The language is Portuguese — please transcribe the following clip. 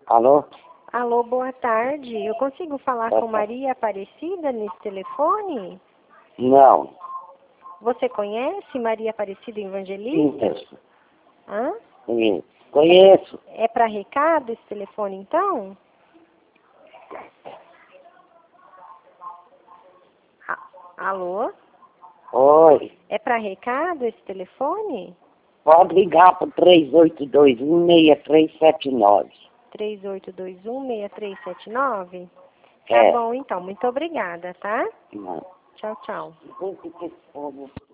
Alô? Alô, boa tarde. Eu consigo falar com Maria Aparecida nesse telefone? Não. Você conhece Maria Aparecida Evangelista? Sim, Hã? sim. Conheço. É para recado esse telefone, então? Alô? Oi. É para recado esse telefone? Pode ligar para 3821-6379. 3821-6379? Tá É. bom, então. Muito obrigada, tá? Não. Tchau, tchau. Depois que esse povo